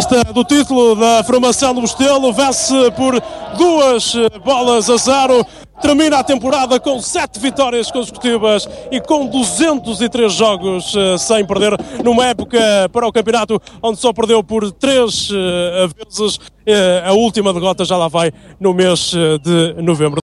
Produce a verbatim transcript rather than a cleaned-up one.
conquista do título da formação do Bustelo, vence por duas bolas a zero, termina a temporada com sete vitórias consecutivas e com duzentos e três jogos sem perder, numa época para o campeonato onde só perdeu por três vezes. A última derrota já lá vai no mês de novembro.